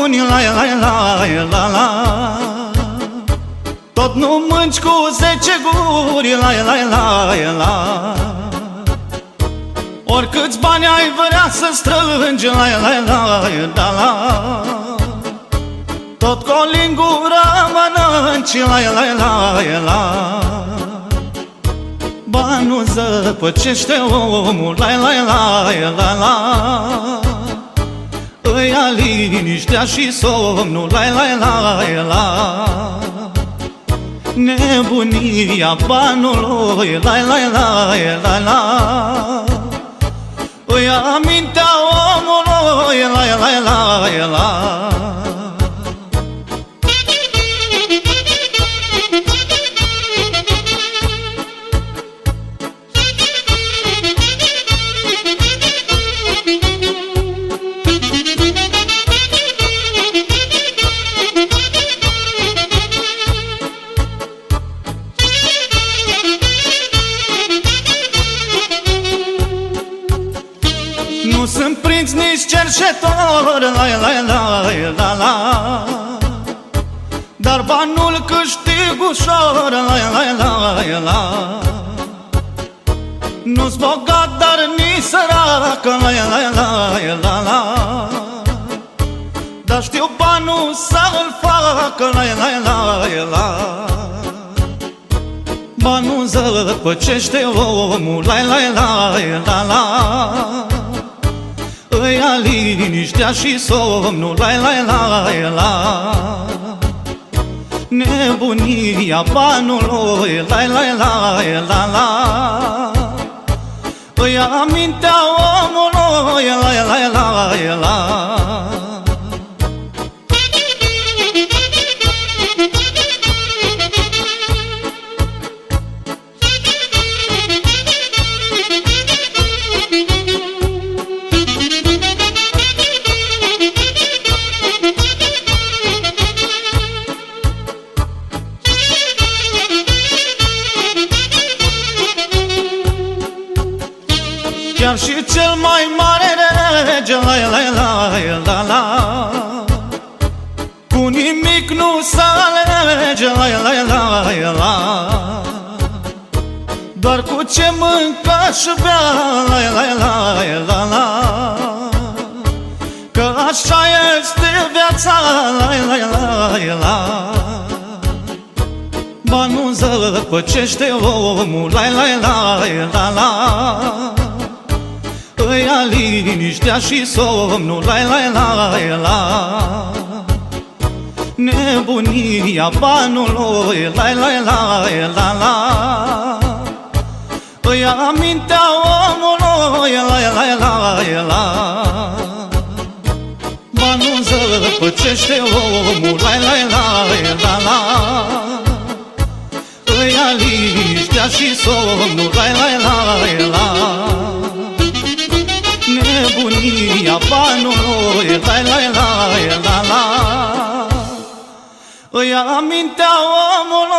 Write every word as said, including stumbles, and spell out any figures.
buni, la la la la la. Tot nu mânci cu zece guri, la la la la. Oricâți bani ai vrea să strângi, la la la la la. Tot cu o lingură mănânci, la la la la. Banul zăpăcește omul, la la la la la. Îi ia liniștea și somnul, la la la la. Nebunia banului, la la la la la. Îi ia mintea omului, la la la la. Nu sunt prinț, nici cerșetor, la la la la la. Dar banul câștig ușor, la la la la. Nu-s bogat, dar nici sărac, la la la la la. Dar știu banul să-l fac, la la la la. Banul zăpăcește omul, la la la la la. Îi ia liniștea și somnul, la la la la. Nebunia banului, la la la la la. Îi ia mintea omului, la la la la. Chiar și cel mai mare rege, la la la la la. Cu nimic nu se alege, la la la la. Doar cu ce mâncă și bea, la la la la la. Că așa este viața, la la la la. Banul zăpăcește omul, la la la la la. Îi ia liniștea și somnul, la la la la. Nebunia banului, la la la la la. Îi ia mintea omului, la la la la. Banul zăpăcește omul, la la la la la. Îi ia liniștea și somnul, la la la la. Nebunia banului, la la la la la. Îi ia mintea omului.